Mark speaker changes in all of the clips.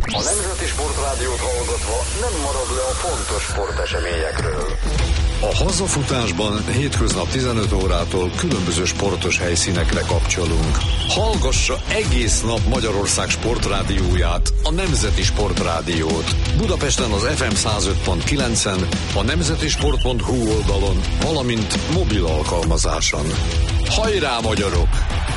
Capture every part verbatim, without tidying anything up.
Speaker 1: A Nemzeti Sportrádiót hallgatva nem marad le a fontos sporteseményekről. A hazafutásban hétköznap tizenöt órától különböző sportos helyszínekre kapcsolunk. Hallgassa egész nap Magyarország sportrádióját, a Nemzeti Sportrádiót. Budapesten az ef em száz öt pont kilencen, a nemzetisport pont hu oldalon, valamint mobil alkalmazáson. Hajrá, magyarok!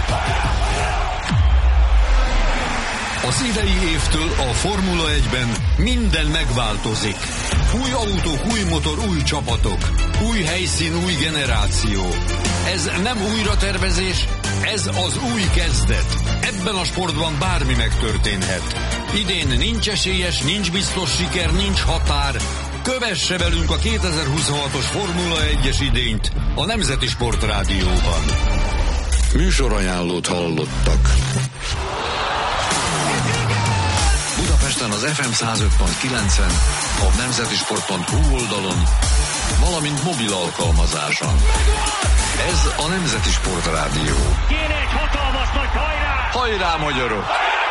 Speaker 2: Az idei évtől a Formula egyben minden megváltozik. Új autók, új motor, új csapatok. Új helyszín, új generáció. Ez nem újratervezés, ez az új kezdet. Ebben a sportban bármi megtörténhet. Idén nincs esélyes, nincs biztos siker, nincs határ. Kövesse velünk a kétezer-huszonhatos Formula egyes idényt a Nemzeti Sportrádióban.
Speaker 1: Műsorajánlót hallottak. Budapesten az ef em száz öt pont kilencen, a nemzetisport pont hu oldalon, valamint mobil alkalmazáson. Ez a Nemzeti Sportrádió.
Speaker 3: Kéne egy hatalmas nagy hajrá!
Speaker 1: Hajrá, magyarok!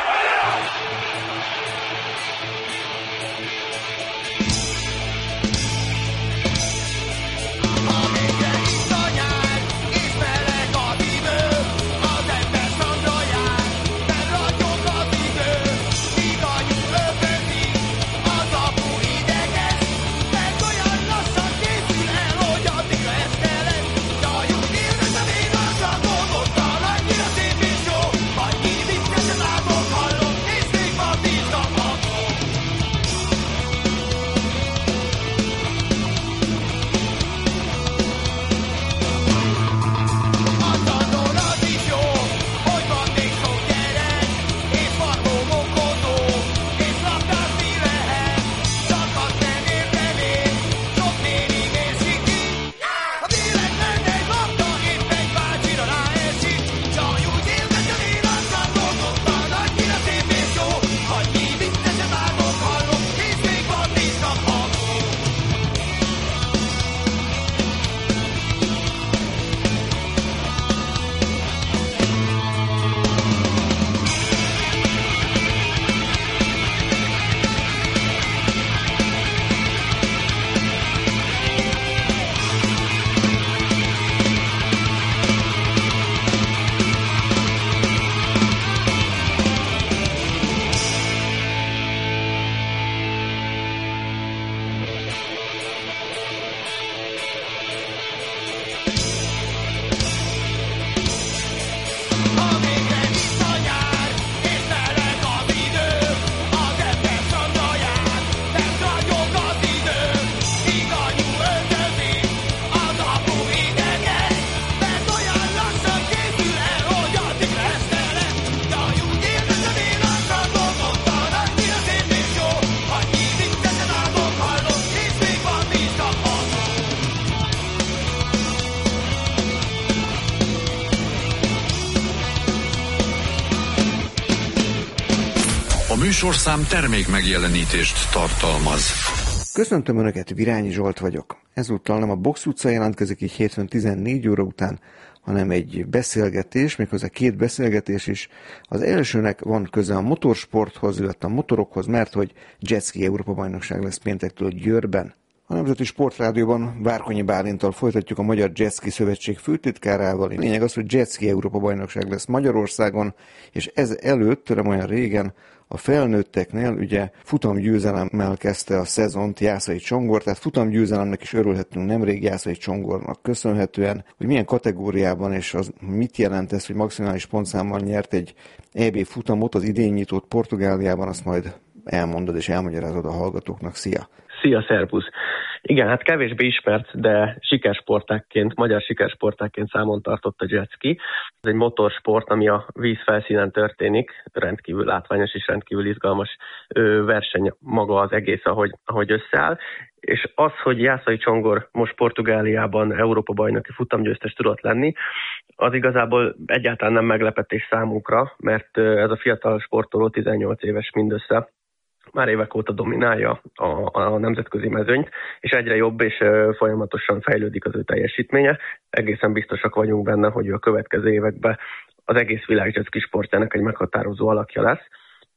Speaker 1: Műsorszám termék megjelenítést tartalmaz.
Speaker 4: Köszöntöm Önöket, Virányi Zsolt vagyok. Ezúttal nem a Box utca jelentkezik így hétfőn tizennégy óra után, hanem egy beszélgetés, méghozzá két beszélgetés is. Az elsőnek van köze a motorsporthoz, illetve a motorokhoz, mert hogy jetski Európa-bajnokság lesz péntektől Győrben. A Nemzeti Sportrádióban Várkonyi Bálinttal folytatjuk a Magyar Jetski Szövetség főtitkárával. A lényeg az, hogy jetski Európa-bajnokság lesz Magyarországon, és ez előtt, nem olyan régen, a felnőtteknél ugye futamgyőzelemmel kezdte a szezont Jászai Csongor, tehát futamgyőzelemnek is örülhetünk nemrég Jászai Csongornak köszönhetően, hogy milyen kategóriában és az mit jelent ez, hogy maximális pontszámmal nyert egy é bé futamot, az idén nyitott Portugáliában, azt majd elmondod és elmagyarázod a hallgatóknak. Szia!
Speaker 5: Szia, szervusz! Igen, hát kevésbé ismert, de sikersportákként, magyar sikersportákként számon tartott a jetski. Ez egy motorsport, ami a víz felszínen történik, rendkívül látványos és rendkívül izgalmas verseny maga az egész, ahogy, ahogy összeáll. És az, hogy Jászai Csongor most Portugáliában Európa-bajnoki futamgyőztes tudott lenni, az igazából egyáltalán nem meglepetés számunkra, mert ez a fiatal sportoló tizennyolc éves mindössze, már évek óta dominálja a, a nemzetközi mezőnyt, és egyre jobb és folyamatosan fejlődik az ő teljesítménye. Egészen biztosak vagyunk benne, hogy a következő években az egész világ jetski sportjának egy meghatározó alakja lesz.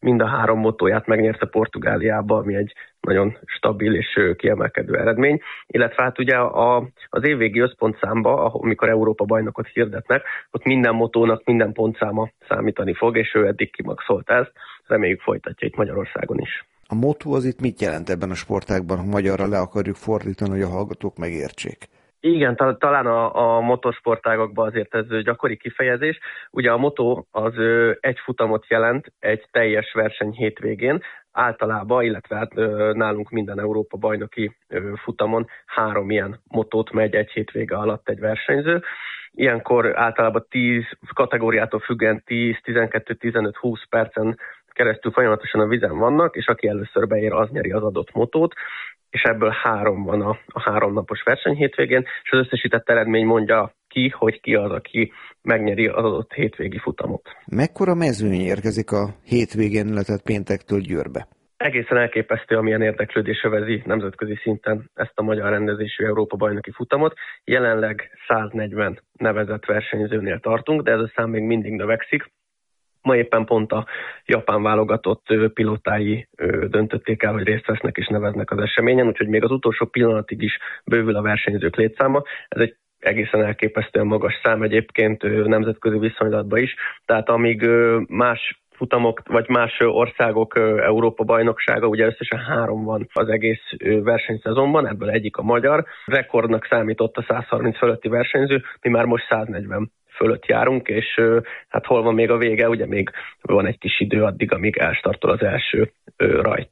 Speaker 5: mind a három motóját megnyerte Portugáliába, ami egy nagyon stabil és kiemelkedő eredmény. Illetve hát ugye a, az évvégi összpontszámba, amikor Európa bajnokot hirdetnek, ott minden motónak minden pontszáma számítani fog, és ő eddig kimaxolta ezt. Reméljük folytatja itt Magyarországon is.
Speaker 4: A motó az itt mit jelent ebben a sportágban, ha magyarra le akarjuk fordítani, hogy a hallgatók megértsék?
Speaker 5: Igen, ta- talán a, a motorsportágokban azért ez gyakori kifejezés. Ugye a motó az ö, egy futamot jelent egy teljes verseny hétvégén, általában, illetve hát ö, nálunk minden Európa bajnoki ö, futamon három ilyen motót megy egy hétvége alatt egy versenyző. Ilyenkor általában tíz kategóriától függően tíz, tizenkettő, tizenöt, húsz percen keresztül folyamatosan a vízen vannak, és aki először beér, az nyeri az adott motót, és ebből három van a, a háromnapos verseny hétvégén, és az összesített eredmény mondja ki, hogy ki az, aki megnyeri az adott hétvégi futamot.
Speaker 4: Mekkora mezőny érkezik a hétvégén, illetve péntektől Győrbe?
Speaker 5: Egészen elképesztő, amilyen érdeklődés övezi nemzetközi szinten ezt a magyar rendezésű Európa-bajnoki futamot. Jelenleg száznegyven nevezett versenyzőnél tartunk, de ez a szám még mindig növekszik. Ma éppen pont a japán válogatott pilótái döntötték el, hogy részt vesznek és neveznek az eseményen, úgyhogy még az utolsó pillanatig is bővül a versenyzők létszáma. Ez egy egészen elképesztően magas szám egyébként nemzetközi viszonylatban is. Tehát amíg más futamok, vagy más országok Európa-bajnoksága, ugye összesen három van az egész versenyszezonban, ebből egyik a magyar. Rekordnak számított a száz harminc fölötti versenyző, mi már most száznegyven fölött járunk, és hát hol van még a vége, ugye még van egy kis idő addig, amíg elstartol az első rajt.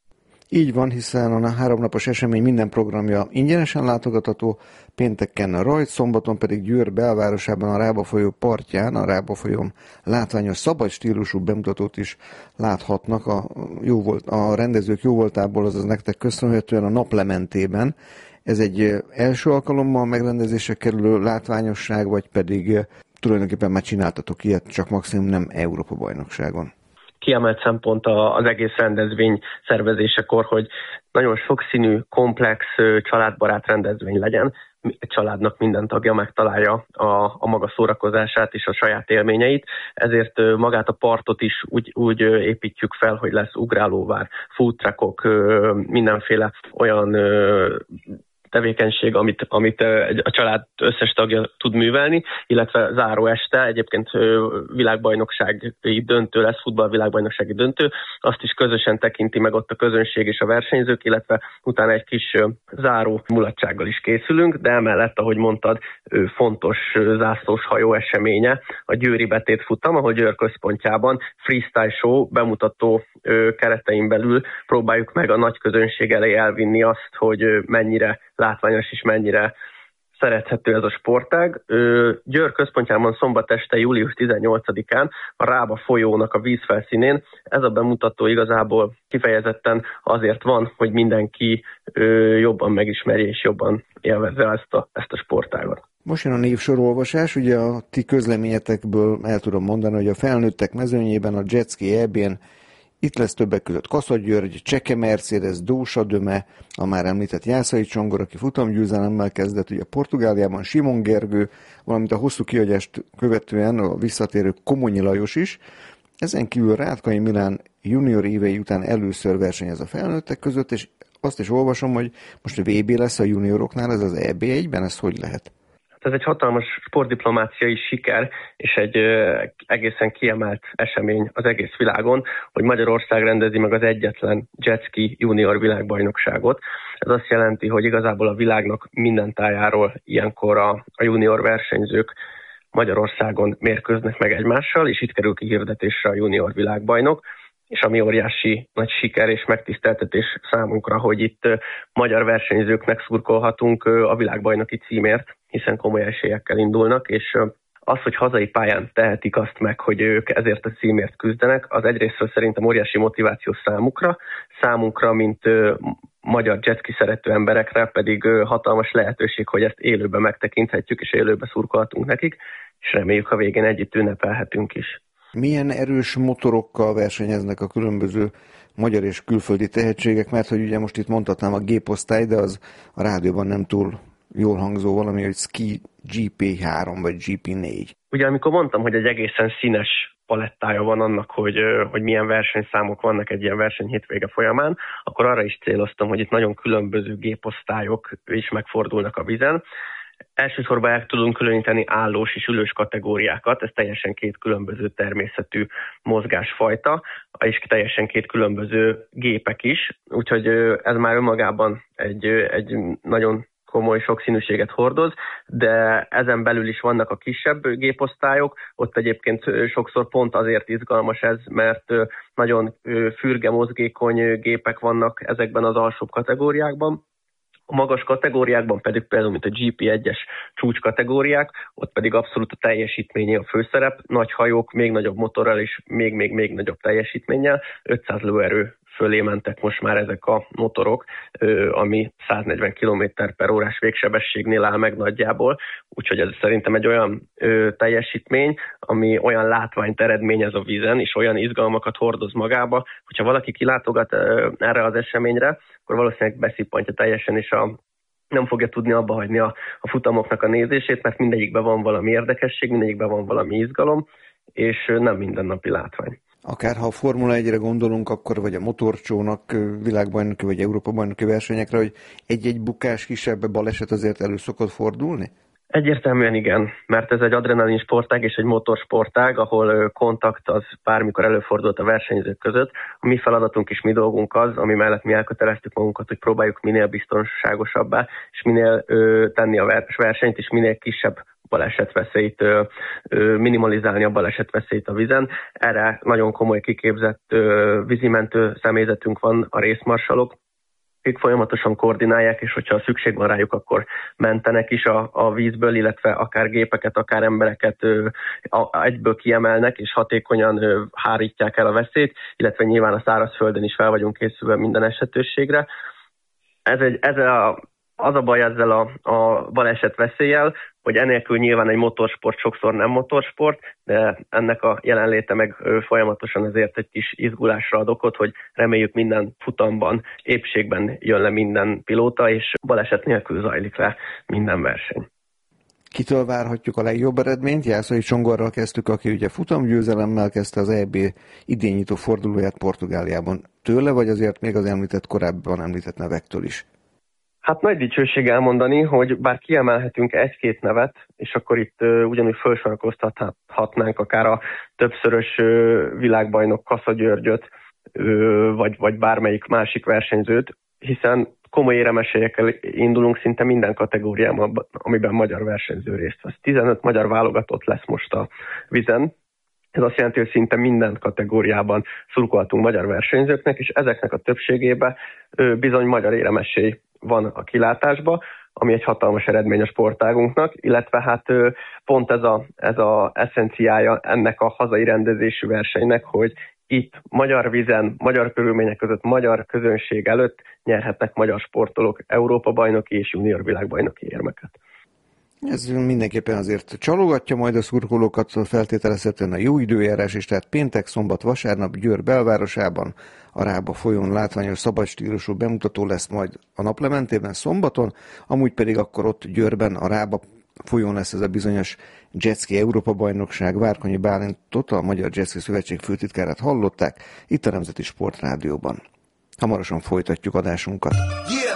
Speaker 4: Így van, hiszen a háromnapos esemény minden programja ingyenesen látogatható, pénteken a rajt, szombaton pedig Győr belvárosában a Rába folyó partján, a Rába folyón látványos szabad stílusú bemutatót is láthatnak a, jó volt, a rendezők jóvoltából, azaz nektek köszönhetően a naplementében. Ez egy első alkalommal megrendezésre kerülő látványosság, vagy pedig tulajdonképpen már csináltatok ilyet, csak maximum nem Európa-bajnokságon?
Speaker 5: Kiemelt szempont az egész rendezvény szervezésekor, hogy nagyon sokszínű, komplex, családbarát rendezvény legyen. Egy családnak minden tagja megtalálja a, a maga szórakozását és a saját élményeit, ezért magát a partot is úgy, úgy építjük fel, hogy lesz ugrálóvár, food truckok, mindenféle olyan tevékenység, amit, amit a család összes tagja tud művelni, illetve záró este, egyébként világbajnoksági döntő lesz, futball-világbajnoksági döntő, azt is közösen tekinti meg ott a közönség és a versenyzők, illetve utána egy kis záró mulatsággal is készülünk, de emellett, ahogy mondtad, fontos zászlós hajó eseménye, a győri betétfutam, ahol Győr központjában freestyle show bemutató keretein belül próbáljuk meg a nagy közönség elé elvinni azt, hogy mennyire látványos és mennyire szerethető ez a sportág. Győr központjában szombat este, július tizennyolcadikán a Rába folyónak a vízfelszínén ez a bemutató igazából kifejezetten azért van, hogy mindenki jobban megismerje és jobban élvezze ezt a, ezt a sportágat.
Speaker 4: Most jön a névsorolvasás, ugye a ti közleményetekből el tudom mondani, hogy a felnőttek mezőnyében a Jetski é bén itt lesz többek között Kaszat-György, Cseke Mercedes, Dósa Döme, a már említett Jászai Csongor, aki futamgyőzelemmel kezdett, ugye Portugáliában Simon Gergő, valamint a hosszú kihagyást követően a visszatérő Komonyi Lajos is. Ezen kívül Rátkai Milán junior évei után először versenyez a felnőttek között, és azt is olvasom, hogy most a vé bé lesz a junioroknál, ez az é bé egyben, ez hogy lehet?
Speaker 5: Ez egy hatalmas sportdiplomáciai siker, és egy egészen kiemelt esemény az egész világon, hogy Magyarország rendezi meg az egyetlen jetski junior világbajnokságot. Ez azt jelenti, hogy igazából a világnak minden tájáról ilyenkor a, a junior versenyzők Magyarországon mérkőznek meg egymással, és itt kerül kihirdetésre a junior világbajnok, és ami óriási nagy siker és megtiszteltetés számunkra, hogy itt magyar versenyzőknek szurkolhatunk a világbajnoki címért, hiszen komoly esélyekkel indulnak, és az, hogy hazai pályán tehetik azt meg, hogy ők ezért a címért küzdenek, az egyrésztről szerintem óriási motiváció számukra, számunkra, mint magyar jetski szerető emberekre pedig hatalmas lehetőség, hogy ezt élőben megtekinthetjük, és élőben szurkolhatunk nekik, és reméljük a végén együtt ünnepelhetünk is.
Speaker 4: Milyen erős motorokkal versenyeznek a különböző magyar és külföldi tehetségek, mert hogy ugye most itt mondhatnám a géposztály, de az a rádióban nem túl jól hangzó valami, hogy Ski gé pé három vagy gé pé négy.
Speaker 5: Ugye amikor mondtam, hogy egy egészen színes palettája van annak, hogy, hogy milyen versenyszámok vannak egy ilyen verseny hétvége folyamán, akkor arra is céloztam, hogy itt nagyon különböző géposztályok is megfordulnak a vízen. Elsősorban el tudunk különíteni állós és ülős kategóriákat, ez teljesen két különböző természetű mozgásfajta, és teljesen két különböző gépek is, úgyhogy ez már önmagában egy, egy nagyon komoly sokszínűséget hordoz, de ezen belül is vannak a kisebb géposztályok, ott egyébként sokszor pont azért izgalmas ez, mert nagyon fürge, mozgékony gépek vannak ezekben az alsóbb kategóriákban. A magas kategóriákban pedig például, mint a gé pé egyes csúcs kategóriák, ott pedig abszolút a teljesítményé a főszerep, nagy hajók, még nagyobb motorral és még-még-még nagyobb teljesítménnyel, ötszáz lóerő fölé mentek most már ezek a motorok, ami száznegyven kilométer per órás végsebességnél áll meg nagyjából, úgyhogy ez szerintem egy olyan ö, teljesítmény, ami olyan látványt eredményez a vízen, és olyan izgalmakat hordoz magába, hogyha valaki kilátogat ö, erre az eseményre, akkor valószínűleg beszippantja teljesen, és a nem fogja tudni abba hagyni a, a futamoknak a nézését, mert mindegyikben van valami érdekesség, mindegyikben van valami izgalom, és nem mindennapi látvány.
Speaker 4: Akár ha a Formula egyre gondolunk, akkor vagy a motorcsónak világbajnoki vagy Európa-bajnoki versenyekre, hogy egy-egy bukás, kisebb baleset azért elő szokott fordulni?
Speaker 5: Egyértelműen igen, mert ez egy adrenalin sportág és egy motorsportág, ahol kontakt az bármikor előfordult a versenyzők között. A mi feladatunk és mi dolgunk az, ami mellett mi elköteleztük magunkat, hogy próbáljuk minél biztonságosabbá, és minél ö, tenni a versenyt, és minél kisebb balesetveszélyt, ö, ö, minimalizálni a balesetveszélyt a vízen. Erre nagyon komoly kiképzett ö, vízimentő személyzetünk van, a részmarsalok, akik folyamatosan koordinálják, és hogyha szükség van rájuk, akkor mentenek is a, a vízből, illetve akár gépeket, akár embereket ö, a, egyből kiemelnek, és hatékonyan ö, hárítják el a veszélyt, illetve nyilván a szárazföldön is fel vagyunk készülve minden esetőségre. Ez egy, ez a, az a baj ezzel a, a baleset veszéllyel, hogy enélkül nyilván egy motorsport sokszor nem motorsport, de ennek a jelenléte meg folyamatosan ezért egy kis izgulásra ad okot, hogy reméljük minden futamban, épségben jön le minden pilóta, és baleset nélkül zajlik le minden verseny.
Speaker 4: Kitől várhatjuk a legjobb eredményt? Jászai Csongorral kezdtük, aki ugye futamgyőzelemmel kezdte az é bé idényító fordulóját Portugáliában. Tőle, vagy azért még az említett korábban említett nevektől is?
Speaker 5: Hát nagy dicsőség elmondani, hogy bár kiemelhetünk egy-két nevet, és akkor itt uh, ugyanúgy felsorakoztathatnánk akár a többszörös uh, világbajnok Kassa Györgyöt, uh, vagy, vagy bármelyik másik versenyzőt, hiszen komoly éremesélyekkel indulunk szinte minden kategóriában, amiben magyar versenyző részt vesz. tizenöt magyar válogatott lesz most a vízen. Ez azt jelenti, hogy szinte minden kategóriában szurkoltunk magyar versenyzőknek, és ezeknek a többségében uh, bizony magyar éremesély van a kilátásba, ami egy hatalmas eredmény a sportágunknak, illetve hát pont ez a, ez a eszenciája ennek a hazai rendezésű versenynek, hogy itt magyar vízen, magyar körülmények között, magyar közönség előtt nyerhetnek magyar sportolók Európa-bajnoki és junior világbajnoki érmeket.
Speaker 4: Ez mindenképpen azért csalogatja majd a szurkolókat, feltételezhetően a jó időjárás is, tehát péntek, szombat, vasárnap Győr belvárosában a Rába folyón látványos szabad stílusú bemutató lesz majd a naplementében szombaton, amúgy pedig akkor ott Győrben a Rába folyón lesz ez a bizonyos jetski Európa-bajnokság. Várkonyi Bálintot, a Magyar Jetski Szövetség főtitkárát hallották itt a Nemzeti Sportrádióban. Hamarosan folytatjuk adásunkat. Yeah!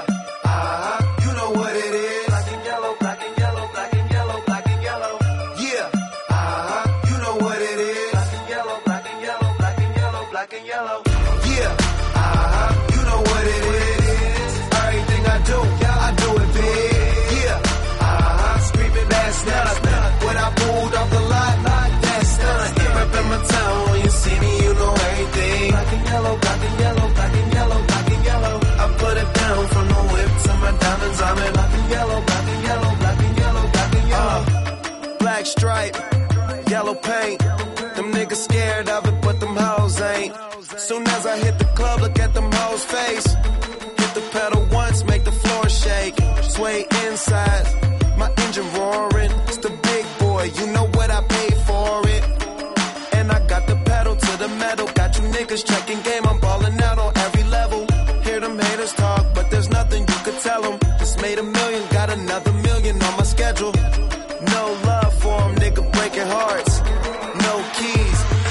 Speaker 6: Stripe, yellow paint. Them niggas scared of it, but them hoes ain't. Soon as I hit the club, look at them hoes' face. Hit the pedal once, make the floor shake. Sway inside, my engine roaring. It's the big boy, you know what I paid for it. And I got the pedal to the metal. Got you niggas checking game, I'm balling out on every level. Hear them haters talk, but there's nothing you could tell them. Just made a million, got another million on my schedule. No love for them, nigga breaking hearts. No keys,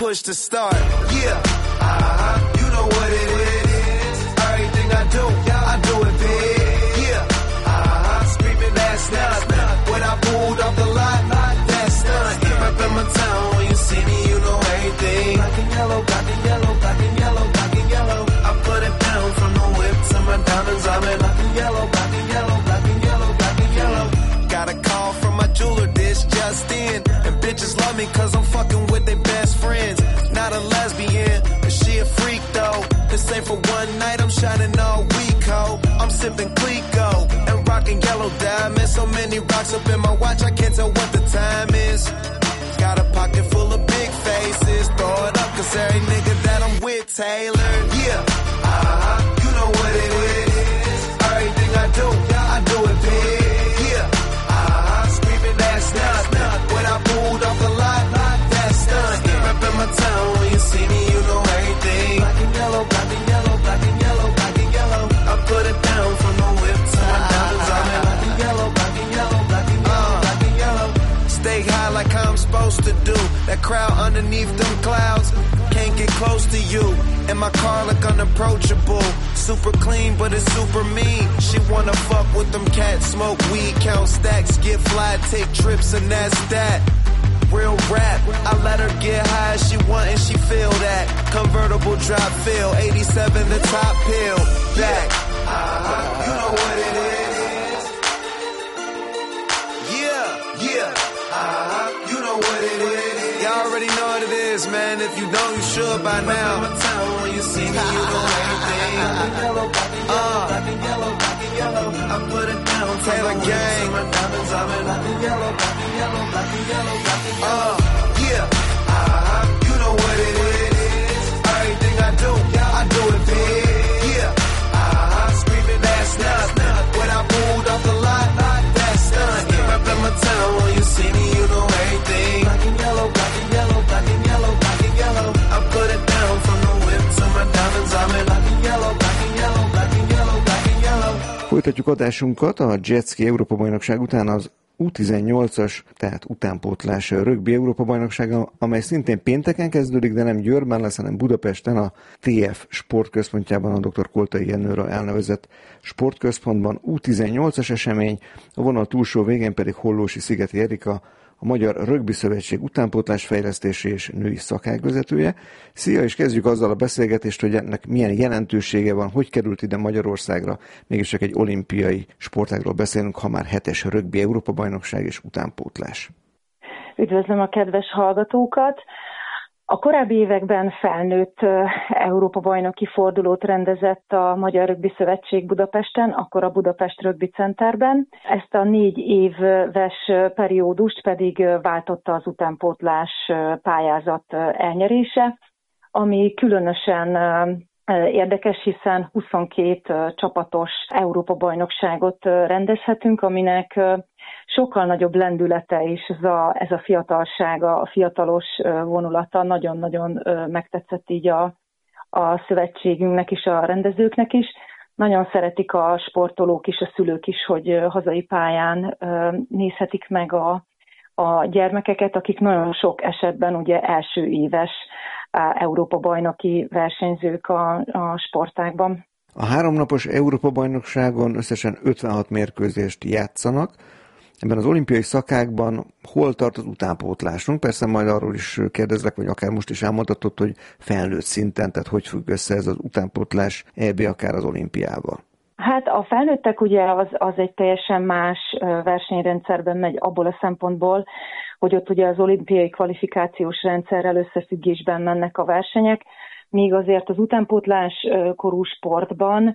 Speaker 6: push to start. Yeah, uh-huh, you know what it is. Everything I do, I do it big. Yeah, uh-huh, screaming that's not. When I pulled off the lot, that's stunt. Step up in my town, when you see me, you know everything. Black and yellow, black and yellow, black and yellow, black and yellow. I put it down from the whip to my diamonds. I'm in black and yellow, black and yellow, black and yellow, black and yellow. Got a call from my jeweler, this just in. And bitches love me cause I'm fucking with their best friends. Not a lesbian, but she a freak though. This ain't for one night, I'm shining all week, ho. I'm sipping Clico and rocking yellow diamonds. So many rocks up in my watch, I can't tell what the time is. Got a pocket full of big faces. Throw it up cause every nigga that I'm with Taylor. Yeah, uh-huh, you know what it is. Everything I do, I do it big. Yeah, uh-huh, screaming that's not. When I pulled off the lot, that's stunt. Rep in my town, when you see me, you know everything. Black and yellow, black and yellow, black and yellow, black and yellow. I put it down from the whip to my diamonds. I'm in black and yellow, black and yellow, black and yellow, black and yellow. Stay high like I'm supposed to do. That crowd underneath them clouds can't get close to you. And my car look unapproachable. Super clean, but it's super mean. She wanna fuck with them cats, smoke weed, count stacks, get fly, take trips, and that's that. Real rap, I let her get high as she want and she feel that. Convertible drop feel, eighty-seven the top pill. Back, uh-huh, you know what it is. Yeah, yeah, uh-huh, you know what it is. Y'all already know what it is, man. If you don't, you should by now. When you see me, you know everything. Uh, I put it down, Taylor Gang. Uh, yeah, uh-huh, you know what it is. Everything I do, I do it big. Yeah, uh-huh, screaming that's not. When I pulled off the lot, that's stunt. Rep in my town, when you see me, you know everything. Black and yellow, black and yellow, black and yellow, black and yellow. I put it down from the whip to my diamonds. I'm in black and yellow, black and yellow, black and yellow, black and yellow. Folytatjuk adásunkat a Jetski Európa-bajnokság után az U tizennyolcas, tehát utánpótlás rögbi Európa-bajnoksága, amely szintén pénteken kezdődik, de nem Győrben lesz, hanem Budapesten a té ef sportközpontjában, a dr. Koltai Jenőről elnevezett sportközpontban. U tizennyolcas esemény, a vonal túlsó végén pedig Hollósi Szigeti Erika, a Magyar Rögbi Szövetség utánpótlás fejlesztési és női szakágvezetője. Szia, és kezdjük azzal a beszélgetést, hogy ennek milyen jelentősége van, hogy került ide Magyarországra. Mégis csak egy olimpiai sportágról beszélünk, ha már hetes rögbi Európa-bajnokság és utánpótlás.
Speaker 7: Üdvözlöm a kedves hallgatókat! A korábbi években felnőtt Európa-bajnoki fordulót rendezett a Magyar Rögbi Szövetség Budapesten, akkor a Budapest Rögbi Centerben. Ezt a négy éves periódust pedig váltotta az utánpótlás pályázat elnyerése, ami különösen érdekes, hiszen huszonkét csapatos Európa-bajnokságot rendezhetünk, aminek sokkal nagyobb lendülete és ez a, ez a fiatalsága, a fiatalos vonulata nagyon-nagyon megtetszett így a, a szövetségünknek és a rendezőknek is. Nagyon szeretik a sportolók is, a szülők is, hogy hazai pályán nézhetik meg a, a gyermekeket, akik nagyon sok esetben ugye első éves Európa-bajnoki versenyzők a, a sportágban.
Speaker 4: A háromnapos Európa-bajnokságon összesen ötvenhat mérkőzést játszanak. Ebben az olimpiai szakákban hol tart az utánpótlásunk? Persze majd arról is kérdezlek, vagy akár most is elmondhatod, hogy felnőtt szinten, tehát hogy függ össze ez az utánpótlás é bé akár az olimpiával?
Speaker 7: Hát a felnőttek ugye az, az egy teljesen más versenyrendszerben megy abból a szempontból, hogy ott ugye az olimpiai kvalifikációs rendszerrel összefüggésben mennek a versenyek, míg azért az utánpótlás korú sportban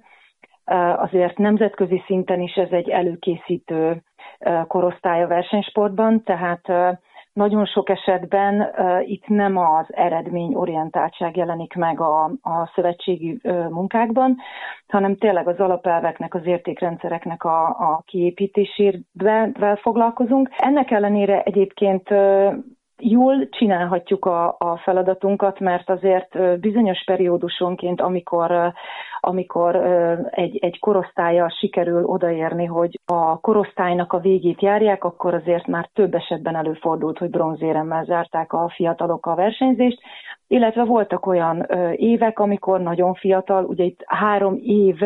Speaker 7: azért nemzetközi szinten is ez egy előkészítő korosztály a versenysportban, tehát nagyon sok esetben uh, itt nem az eredményorientáltság jelenik meg a, a szövetségi uh, munkákban, hanem tényleg az alapelveknek, az értékrendszereknek a, a kiépítésével foglalkozunk. Ennek ellenére egyébként uh, jól csinálhatjuk a, a feladatunkat, mert azért bizonyos periódusonként, amikor, amikor egy, egy korosztállyal sikerül odaérni, hogy a korosztálynak a végét járják, akkor azért már több esetben előfordult, hogy bronzéremmel zárták a fiatalok a versenyzést, illetve voltak olyan évek, amikor nagyon fiatal, ugye itt három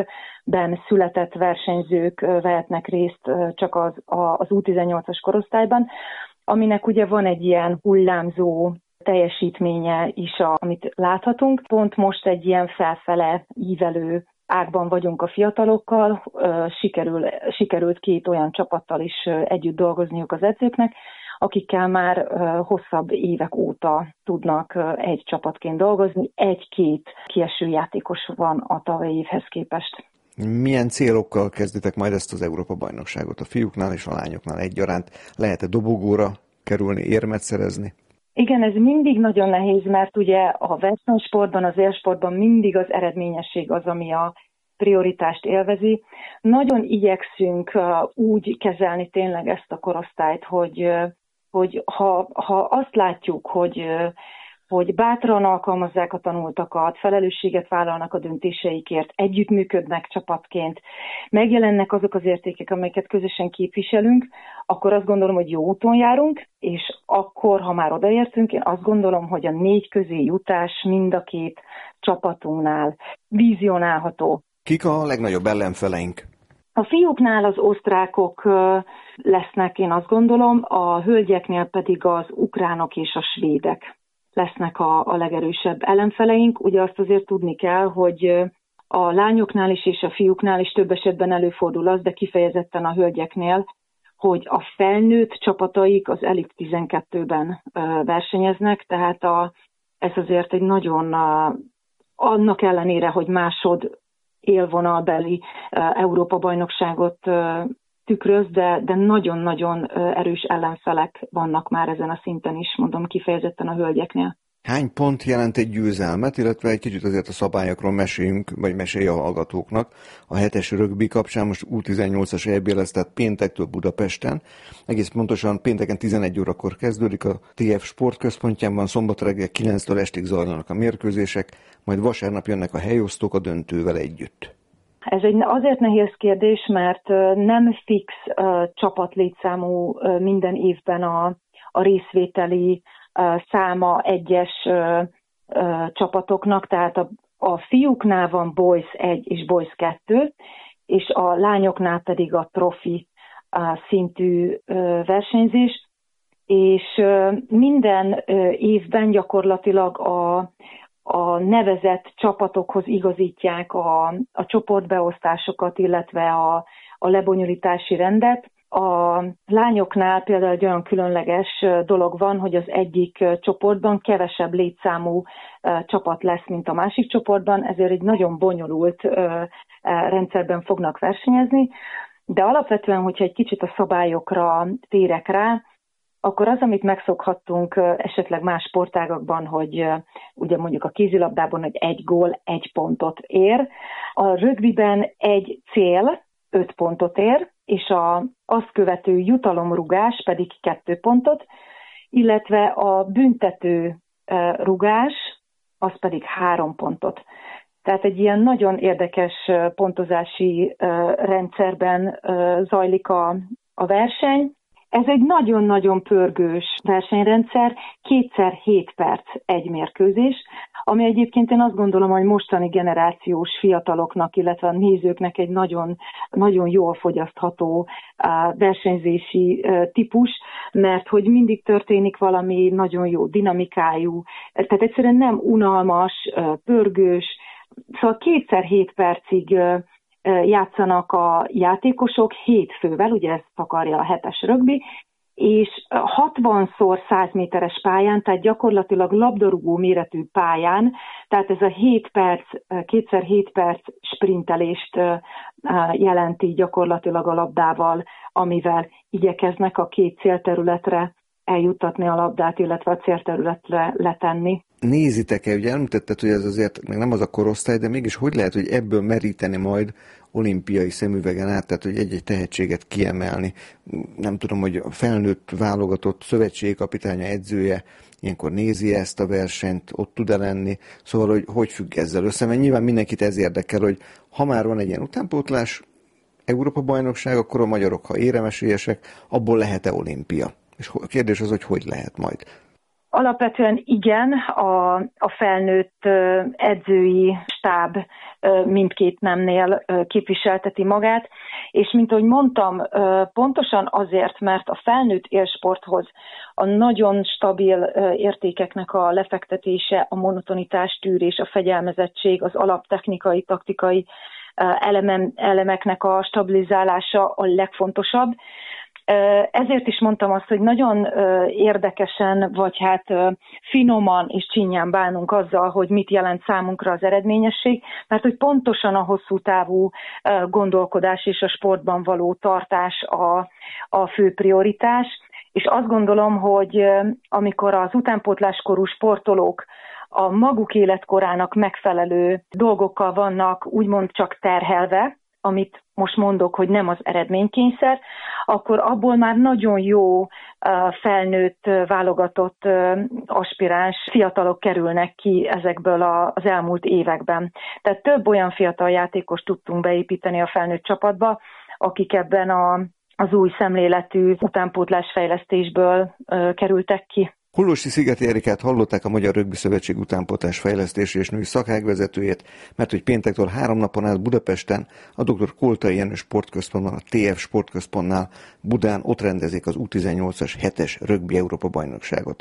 Speaker 7: évben született versenyzők vehetnek részt csak az, az U tizennyolcas korosztályban, aminek ugye van egy ilyen hullámzó teljesítménye is, amit láthatunk. Pont most egy ilyen felfele ívelő ágban vagyunk a fiatalokkal, sikerül, sikerült két olyan csapattal is együtt dolgozniuk az edzőknek, akikkel már hosszabb évek óta tudnak egy csapatként dolgozni. Egy-két kieső játékos van a tavalyi évhez képest.
Speaker 4: Milyen célokkal kezditek majd ezt az Európa-bajnokságot? A fiúknál és a lányoknál egyaránt lehet-e dobogóra kerülni, érmet szerezni?
Speaker 7: Igen, ez mindig nagyon nehéz, mert ugye a versenysportban, az élsportban mindig az eredményesség az, ami a prioritást élvezi. Nagyon igyekszünk úgy kezelni tényleg ezt a korosztályt, hogy, hogy ha, ha azt látjuk, hogy hogy bátran alkalmazzák a tanultakat, felelősséget vállalnak a döntéseikért, együttműködnek csapatként, megjelennek azok az értékek, amelyeket közösen képviselünk, akkor azt gondolom, hogy jó úton járunk, és akkor, ha már odaértünk, én azt gondolom, hogy a négy közé jutás mind a két csapatunknál vizionálható.
Speaker 4: Kik a legnagyobb ellenfeleink?
Speaker 7: A fiúknál az osztrákok lesznek, én azt gondolom, a hölgyeknél pedig az ukránok és a svédek lesznek a, a legerősebb ellenfeleink. Ugye azt azért tudni kell, hogy a lányoknál is és a fiúknál is több esetben előfordul az, de kifejezetten a hölgyeknél, hogy a felnőtt csapataik az Elit tizenkettőben versenyeznek, tehát a, ez azért egy nagyon, a, annak ellenére, hogy másod élvonalbeli Európa-bajnokságot tükröz, de, de nagyon-nagyon erős ellenfelek vannak már ezen a szinten is, mondom kifejezetten a hölgyeknél.
Speaker 4: Hány pont jelent egy győzelmet, illetve egy kicsit azért a szabályokról meséljünk, vagy mesélj a hallgatóknak. A hetes rögbi kapcsán most U tizennyolcas é bé lesz, tehát péntektől Budapesten. Egész pontosan pénteken tizenegy órakor kezdődik a té ef sportközpontjában, szombat reggel kilenctől estig zajlanak a mérkőzések, majd vasárnap jönnek a helyosztók a döntővel együtt.
Speaker 7: Ez egy azért nehéz kérdés, mert nem fix uh, csapatlétszámú uh, minden évben a, a részvételi uh, száma egyes uh, uh, csapatoknak, tehát a, a fiúknál van Boys egy és Boys kettő, és a lányoknál pedig a trofi uh, szintű uh, versenyzés, és uh, minden uh, évben gyakorlatilag a a nevezett csapatokhoz igazítják a, a csoportbeosztásokat, illetve a, a lebonyolítási rendet. A lányoknál például egy olyan különleges dolog van, hogy az egyik csoportban kevesebb létszámú csapat lesz, mint a másik csoportban, ezért egy nagyon bonyolult rendszerben fognak versenyezni. De alapvetően, hogyha egy kicsit a szabályokra térek rá, akkor az, amit megszokhattunk esetleg más sportágakban, hogy ugye mondjuk a kézilabdában, hogy egy gól egy pontot ér, a rögbiben egy cél öt pontot ér, és a, azt követő jutalomrugás pedig kettő pontot, illetve a büntető rugás az pedig három pontot. Tehát egy ilyen nagyon érdekes pontozási rendszerben zajlik a, a verseny. Ez egy nagyon-nagyon pörgős versenyrendszer, kétszer hét perc egy mérkőzés, ami egyébként én azt gondolom, hogy mostani generációs fiataloknak, illetve a nézőknek egy nagyon, nagyon jól fogyasztható versenyzési típus, mert hogy mindig történik valami nagyon jó dinamikájú, tehát egyszerűen nem unalmas, pörgős, szóval kétszer hét percig játszanak a játékosok hét fővel, ugye ezt akarja a hetes rögbi, és hatvanszor száz méteres pályán, tehát gyakorlatilag labdarúgó méretű pályán, tehát ez a hét perc, kétszer hét perc sprintelést jelenti gyakorlatilag a labdával, amivel igyekeznek a két célterületre eljuttatni a labdát, illetve a célterületre letenni.
Speaker 4: nézitek-e, ugye említetted, hogy ez azért meg nem az a korosztály, de mégis hogy lehet, hogy ebből meríteni majd olimpiai szemüvegen át, tehát hogy egy-egy tehetséget kiemelni. Nem tudom, hogy a felnőtt válogatott szövetségkapitánya, edzője ilyenkor nézi ezt a versenyt, ott tud-e lenni, szóval, hogy hogy függ ezzel össze, mert nyilván mindenkit ez érdekel, hogy ha már van egy ilyen utánpótlás, Európa-bajnokság, akkor a magyarok, ha éremesélyesek, abból lehet-e olimpia? És a kérdés az, hogy hogy lehet majd.
Speaker 7: Alapvetően igen, a, a felnőtt edzői stáb mindkét nemnél képviselteti magát, és mint ahogy mondtam, pontosan azért, mert a felnőtt élsporthoz a nagyon stabil értékeknek a lefektetése, a monotonitás tűrés, a fegyelmezettség, az alaptechnikai, taktikai elemem, elemeknek a stabilizálása a legfontosabb. Ezért is mondtam azt, hogy nagyon érdekesen, vagy hát finoman és csinyán bánunk azzal, hogy mit jelent számunkra az eredményesség, mert hogy pontosan a hosszú távú gondolkodás és a sportban való tartás a, a fő prioritás, és azt gondolom, hogy amikor az utánpótláskorú sportolók a maguk életkorának megfelelő dolgokkal vannak úgymond csak terhelve, amit most mondok, hogy nem az eredménykényszer, akkor abból már nagyon jó felnőtt, válogatott aspiráns fiatalok kerülnek ki ezekből az elmúlt években. Tehát több olyan fiatal játékos tudtunk beépíteni a felnőtt csapatba, akik ebben a, az új szemléletű utánpótlásfejlesztésből kerültek ki.
Speaker 4: Hollósi Szigeti Erikát hallották, a Magyar Rögbi Szövetség utánpótlás fejlesztési és női szakágvezetőjét, mert hogy péntektől három napon át Budapesten a dr. Koltai Jenő Sportközpontban, a té ef Sportközpontnál Budán ott rendezik az U tizennyolcas hetes rögbi Európa bajnokságot.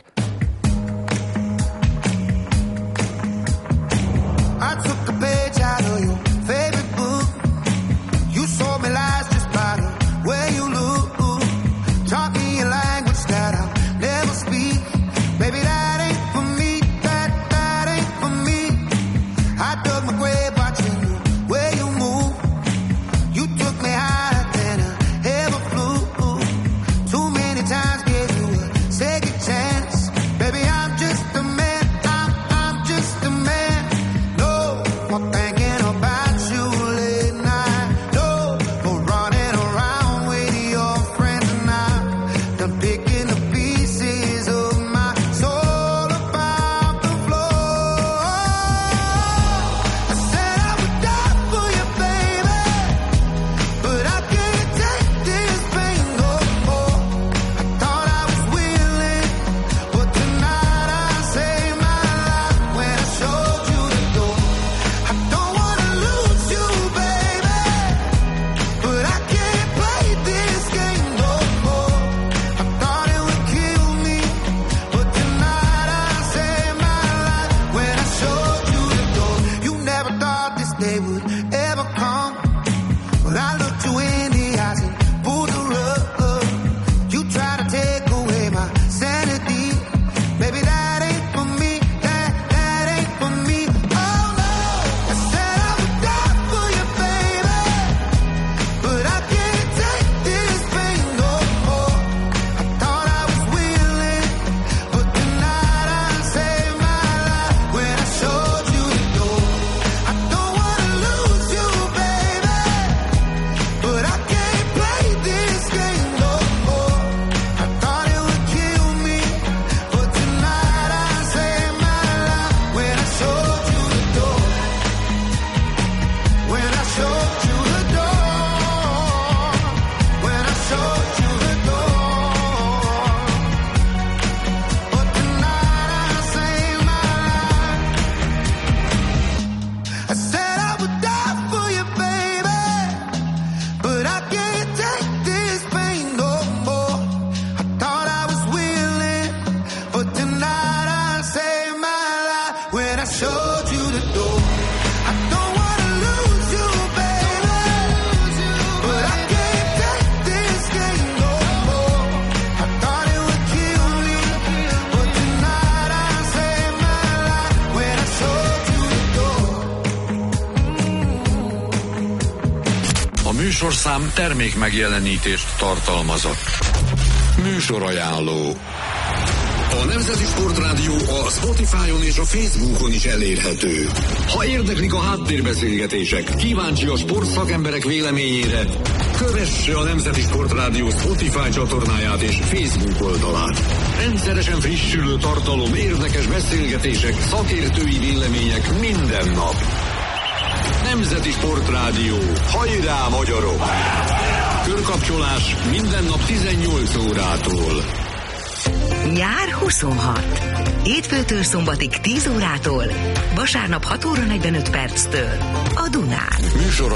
Speaker 2: Műsorszám termék megjelenítést tartalmazott. Műsorajánló.
Speaker 1: A Nemzeti Sportrádió a Spotify-on és a Facebookon is elérhető. Ha érdeklik a háttérbeszélgetések, kíváncsi a sportszakemberek véleményére, kövesse a Nemzeti Sportrádió Spotify csatornáját és Facebook oldalát. Rendszeresen frissülő tartalom, érdekes beszélgetések, szakértői vélemények minden nap. Nemzeti Sportrádió. Hajrá, magyarok! Körkapcsolás minden nap tizennyolc órától.
Speaker 8: Nyár huszonhat. Hétfőtől szombatig tíz órától, vasárnap hat óra negyvenöt perctől a Dunán.
Speaker 1: Műsor